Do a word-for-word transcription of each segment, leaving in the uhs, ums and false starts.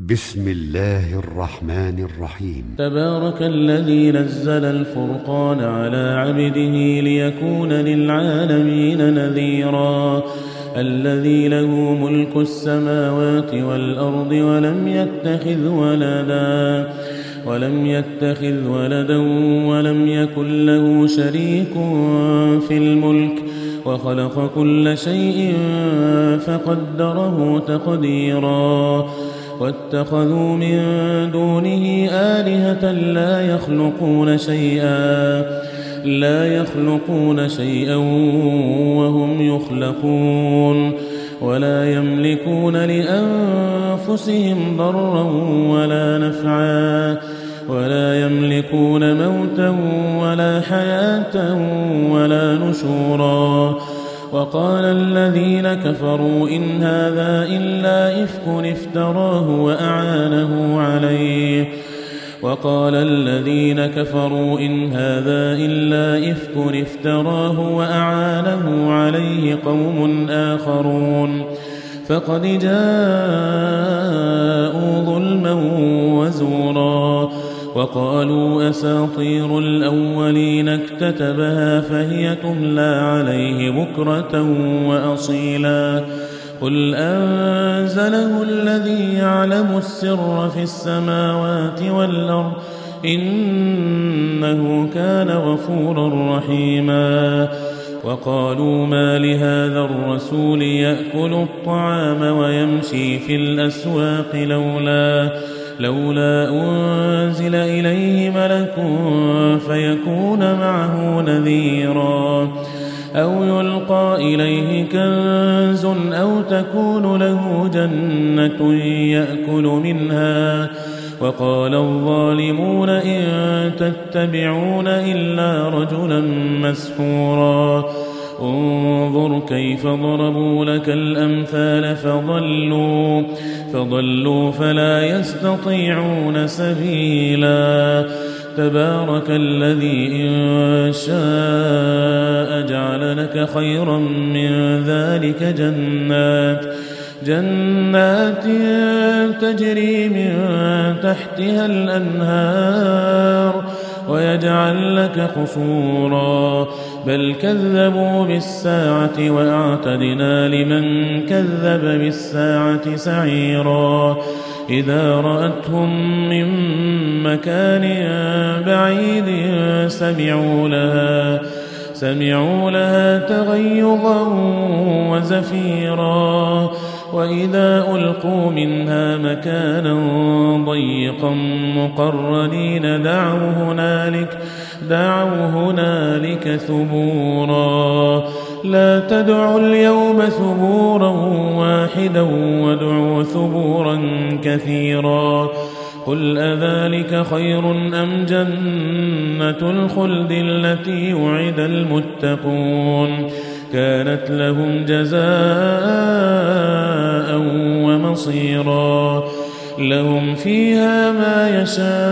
بسم الله الرحمن الرحيم. تبارك الذي نزل الفرقان على عبده ليكون للعالمين نذيرا. الذي له ملك السماوات والأرض ولم يتخذ ولدا ولم يتخذ ولدا ولم يكن له شريك في الملك وخلق كل شيء فقدره تقديرا. واتخذوا من دونه آلهة لا يخلقون شيئا لا يخلقون شيئا وهم يخلقون ولا يملكون لأنفسهم ضرا ولا نفعا ولا يملكون موتا ولا حياة ولا نشورا. وقال الذين كفروا إن هذا إلا إفك افتراه وأعانه عليه وقال الذين كفروا إن هذا إلا إفك افتراه وأعانه عليه قوم آخرون فقد جاءوا ظلما وزورا. وقالوا أساطير الأولين اكتتبها فهي تملى عليه بكرة وأصيلا. قل أنزله الذي يعلم السر في السماوات والأرض إنه كان غفورا رحيما. وقالوا ما لهذا الرسول يأكل الطعام ويمشي في الأسواق لولا لولا أنزل إليه ملك فيكون معه نذيرا أو يلقى إليه كنز أو تكون له جنة يأكل منها. وقال الظالمون إن تتبعون إلا رجلا مسحورا. انظر كيف ضربوا لك الأمثال فضلوا فضلوا فلا يستطيعون سبيلا. تبارك الذي إن شاء جعل لك خيرا من ذلك جنات جنات تجري من تحتها الأنهار ويجعل لك قصورا بل كذبوا بالساعة وأعتدنا لمن كذب بالساعة سعيرا. إذا رأتهم من مكان بعيد سمعوا لها سمعوا لها تغيظا وزفيرا. وإذا ألقوا منها مكانا ضيقا مقرنين دعوا هنالك دعوا هنالك ثبورا. لا تدعوا اليوم ثبورا واحدا وادعوا ثبورا كثيرا. قل أذلك خير أم جنة الخلد التي وعد المتقون كانت لهم جزاء ومصيرا. لهم فيها ما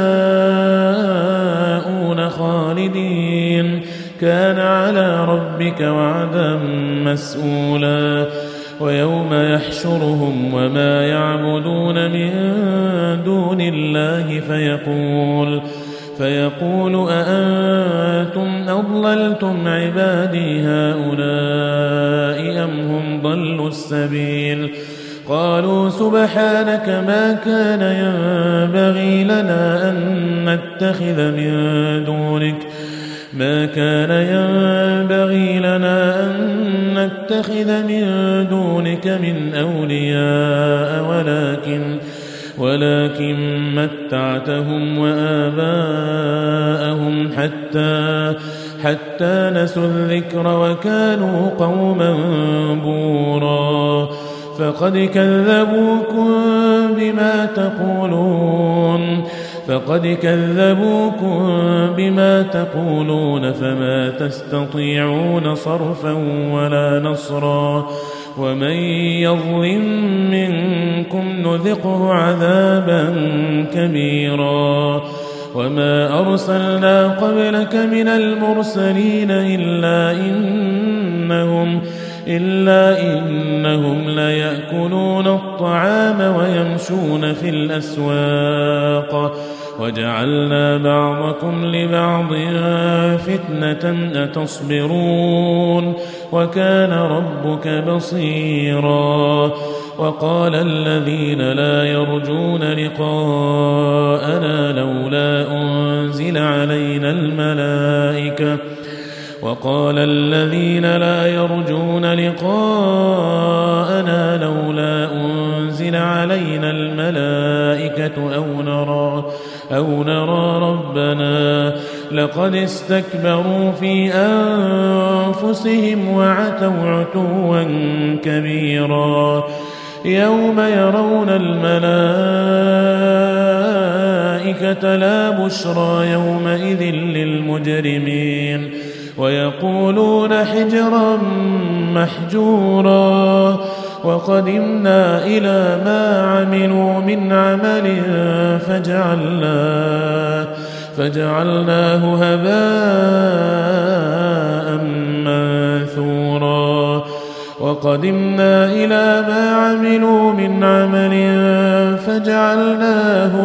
يشاءون خالدين كان على ربك وعدا مسئولا. ويوم يحشرهم وما يعبدون من دون الله فيقول فيقول أأنتم أضللتم عبادي هؤلاء أم هم ضلوا السبيل. قالوا سبحانك ما كان ينبغي لنا أن نتخذ من دونك ما كان ينبغي لنا أن نتخذ من دونك من أولياء ولكن ولكن متعتهم وآباءهم حتى حتى نسوا الذكر وكانوا قوما بورا. فقد كذبوكم بما تقولون فقد كذبوكم بما تقولون فما تستطيعون صرفا ولا نصرا. ومن يظلم منكم نذقه عذابا كبيرا. وما أرسلنا قبلك من المرسلين إلا إنهم إلا إنهم ليأكلون الطعام ويمشون في الأسواق وجعلنا بعضكم لبعض فتنة أتصبرون وكان ربك بصيرا. وقال الذين لا يرجون لقاءنا لولا أنزل علينا الملائكة وقال الذين لا يرجون لقاءنا لولا أنزل علينا الملائكة أو نرى أو نرى ربنا لقد استكبروا في أنفسهم وعتوا عتوا كبيرا. يوم يرون الملائكة لا بشرى يومئذ للمجرمين ويقولون حجرا محجورا. وقدمنا إلى ما عملوا من عمل فجعلناه, فجعلناه هباء منثورا. وقدمنا إلى ما عملوا من عمل فجعلناه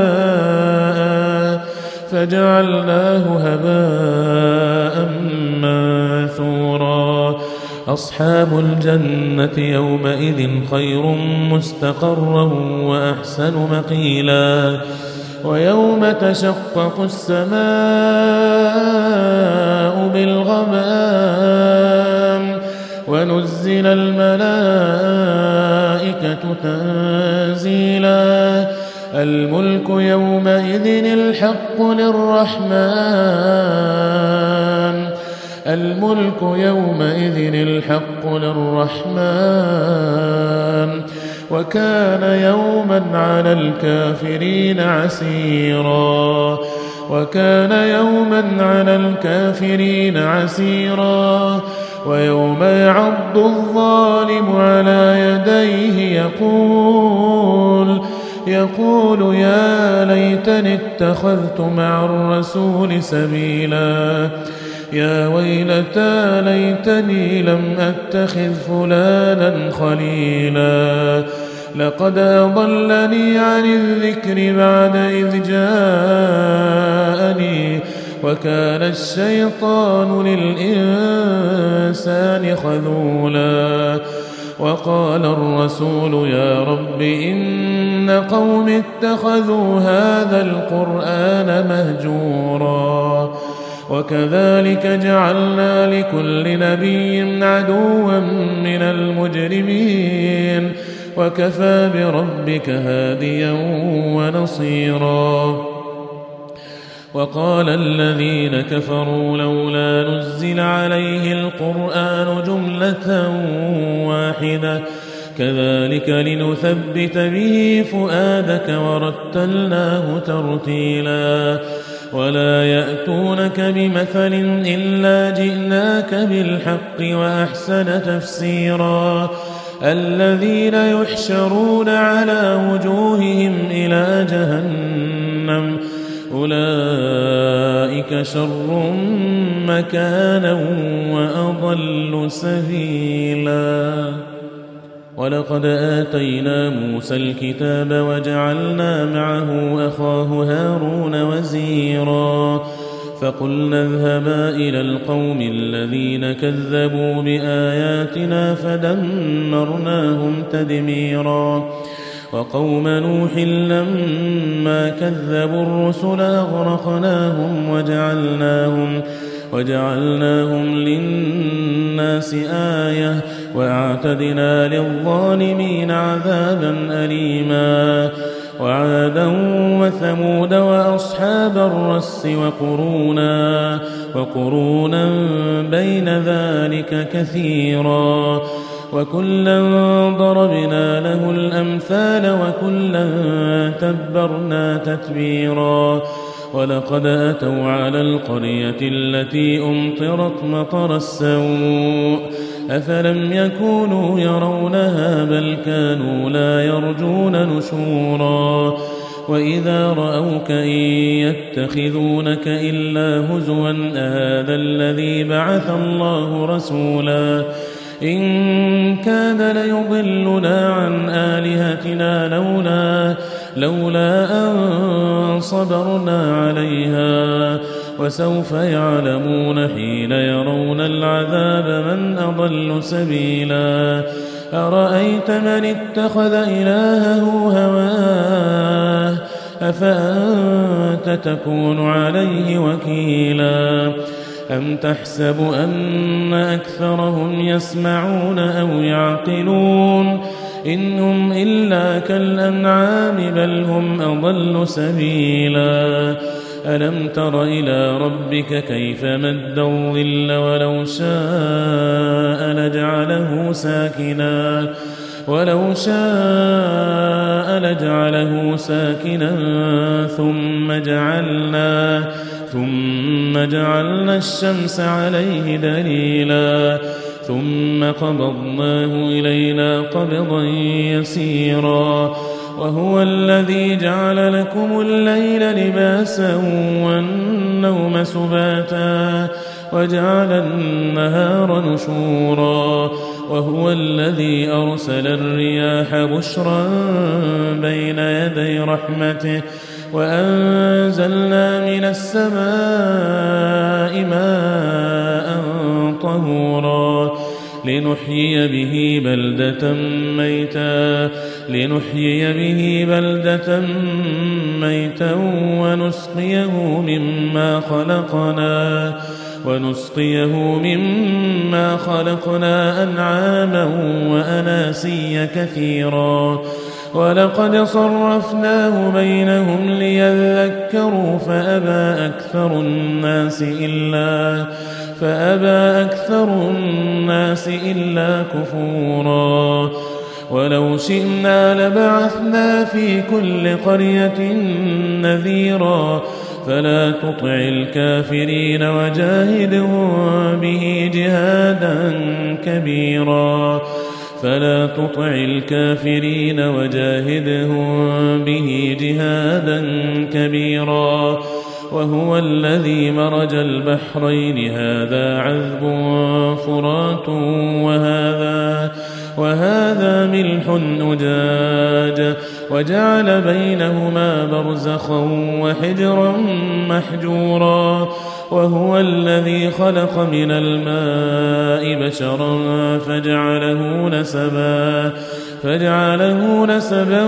هباء فجعلناه هباء منثورا. أصحاب الجنة يومئذ خير مستقرا وأحسن مقيلا. ويوم تشقق السماء بالغمام ونزل الملائكة تنزيلا. الملك يومئذ الحق للرحمن الملك يومئذ الحق للرحمن وكان يوما على الكافرين عسيرا وكان يوما على الكافرين عسيرا. ويوم يعض الظالم على يديه يقول يقول يا ليتني اتخذت مع الرسول سبيلا يا ويلتى ليتني لم أتخذ فلانا خليلا لقد أضلني عن الذكر بعد إذ جاءني وكان الشيطان للإنسان خذولا. وقال الرسول يا رب إن قوم اتخذوا هذا القرآن مهجورا. وكذلك جعلنا لكل نبي عدوا من المجرمين وكفى بربك هاديا ونصيرا. وقال الذين كفروا لولا نزل عليه القرآن جملة واحدة كذلك لنثبت به فؤادك ورتلناه ترتيلا. ولا يأتونك بمثل إلا جئناك بالحق وأحسن تفسيرا. الذين يحشرون على وجوههم إلى جهنم أولئك شر مكانا وأضل سبيلا. ولقد آتينا موسى الكتاب وجعلنا معه أخاه هارون وزيرا فقلنا اذهبا إلى القوم الذين كذبوا بآياتنا فدمرناهم تدميرا. وقوم نوح لما كذبوا الرسل أغرقناهم وجعلناهم وجعلناهم للناس آية وأعتدنا للظالمين عذابا أليما. وعادا وثمود وأصحاب الرس وقرونا وقرونا بين ذلك كثيرا. وكلا ضربنا له الأمثال وكلا تبرنا تتبيرا. ولقد أتوا على القرية التي أمطرت مطر السوء أفلم يكونوا يرونها بل كانوا لا يرجون نشورا. وإذا رأوك إن يتخذونك إلا هزوا أهذا الذي بعث الله رسولا إن كان ليضلنا عن آلهتنا لولا, لولا أن صبرنا عليها وسوف يعلمون حين يرون العذاب من أضل سبيلا أرأيت من اتخذ إلهه هواه أفأنت تكون عليه وكيلا أم تحسب أن أكثرهم يسمعون أو يعقلون إن هم إلا كالأنعام بل هم أضل سبيلا ألم تر إلى ربك كيف مد الظل ولو شاء لجعله ساكنا ولو شاء لجعله ساكنا ثم جعلنا ثم جعلنا الشمس عليه دليلا ثم قبضناه إلينا قبضا يسيرا وهو الذي جعل لكم الليل لباسا والنوم سباتا وجعل النهار نشورا وهو الذي أرسل الرياح بشرا بين يدي رحمته وأنزلنا من السماء ماء طهورا لنحيي به بلدة ميتا لنحيي به بلدة ميتا ونسقيه مما خلقنا ونسقيه مما خلقنا أنعاما وأناسيا كثيرا ولقد صرفناه بينهم ليذكروا فأبى أكثر الناس إلا فأبى أكثر الناس إلا كفورا ولو شئنا لبعثنا في كل قرية نذيرا فلا تطع الكافرين وجاهدهم به جهادا كبيرا فلا تطع الكافرين وجاهدهم به جهادا كبيرا وهو الذي مرج البحرين هذا عذب فرات وهذا وهذا ملح أجاج وجعل بينهما برزخا وحجرا محجورا وهو الذي خلق من الماء بشرا فجعله نسبا فجعله نسبا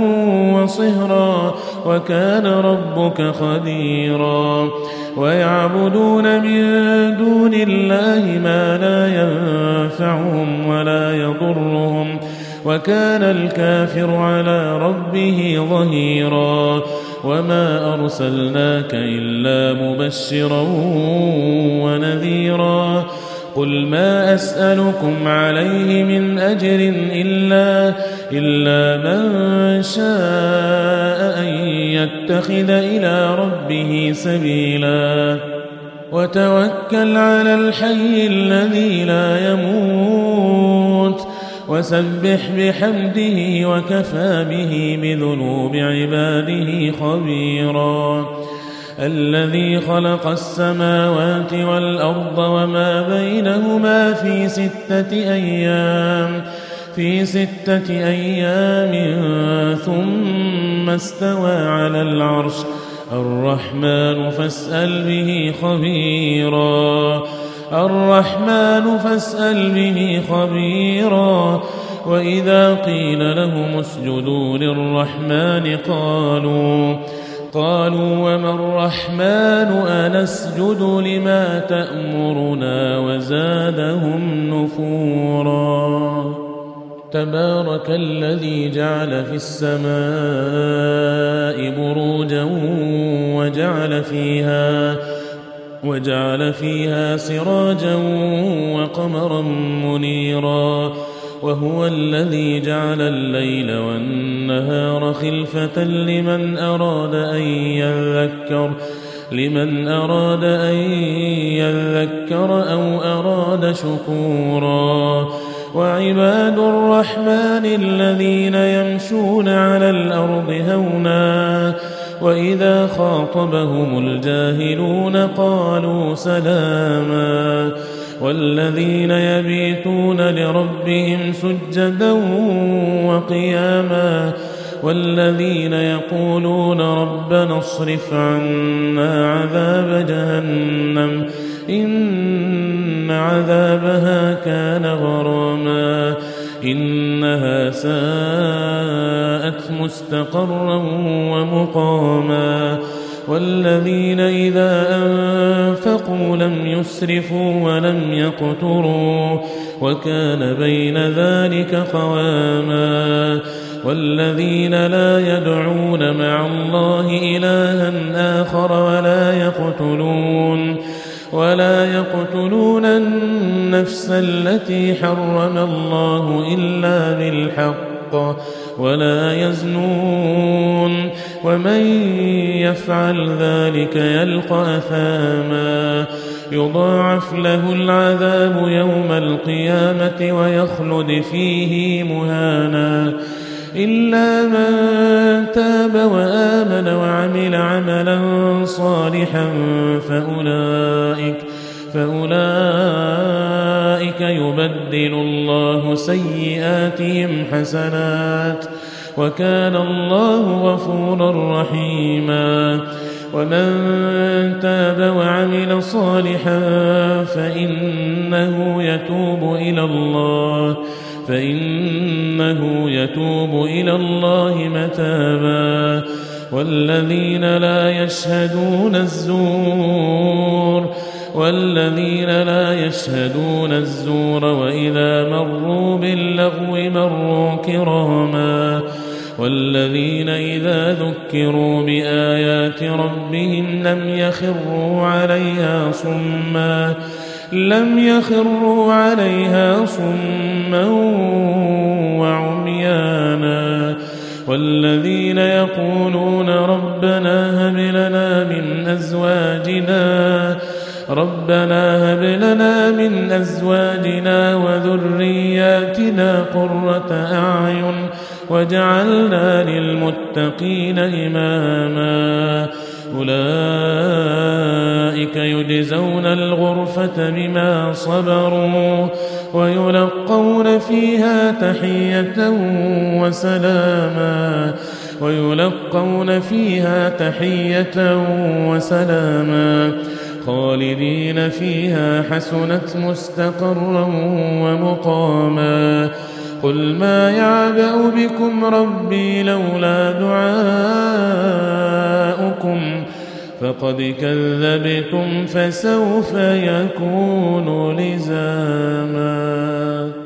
وصهرا وكان ربك قديرا ويعبدون من دون الله ما لا ينفعهم ولا يضرهم وكان الكافر على ربه ظهيرا وما أرسلناك إلا مبشرا ونذيرا قل ما أسألكم عليه من أجر إلا, إلا من شاء أن يتخذ إلى ربه سبيلا وتوكل على الحي الذي لا يموت وسبح بحمده وكفى به بذنوب عباده خبيرا الذي خلق السماوات والأرض وما بينهما في ستة أيام في ستة أيام ثم استوى على العرش الرحمن فاسأل به خبيرا الرحمن فاسأل به خبيرا وإذا قيل لهم اسجدوا للرحمن قالوا قالوا وما الرحمن أنسجد لما تأمرنا وزادهم نفورا تبارك الذي جعل في السماء بروجا وجعل فيها وجعل فيها سراجا وقمرا منيرا وهو الذي جعل الليل والنهار خلفة لمن أراد أن يذكر لمن أراد أن يذكر أو أراد شكورا وعباد الرحمن الذين يمشون على الأرض هونا وإذا خاطبهم الجاهلون قالوا سلاما والذين يبيتون لربهم سجدا وقياما والذين يقولون ربنا اصرف عنا عذاب جهنم إن عذابها كان غراما إنها ساءت مستقرا ومقاما والذين إذا أنفقوا لم يسرفوا ولم يقتروا وكان بين ذلك قواما والذين لا يدعون مع الله إلها آخر ولا يقتلون ولا يقتلون النفس التي حرم الله إلا بالحق ولا يزنون ومن يفعل ذلك يلقى أثاما يضاعف له العذاب يوم القيامة ويخلد فيه مهانا إلا من تاب وآمن وعمل عملا صالحا فأولئك فأولئك يبدل الله سيئاتهم حسنات وكان الله غفورا رحيما ومن تاب وعمل صالحا فإنه يتوب إلى الله فإنه يتوب إلى الله متابا والذين لا يشهدون الزور والذين لا يشهدون الزور وإذا مروا باللغو مروا كراما والذين إذا ذكروا بآيات ربهم لم يخروا عليها صما لم يخروا عليها صما وعميانا والذين يقولون ربنا هب لنا من أزواجنا ربنا هب لنا من أزواجنا وذرياتنا قرة أعين وجعلنا للمتقين إماما أولئك يجزون الغرفة بما صبروا ويلقون فيها تحية وسلاما ويلقون فيها تحية وسلاما خالدين فيها حسنت مستقرا ومقاما قل ما يعبأ بكم ربي لولا دعاؤكم فقد كذبتم فسوف يكون لزاما.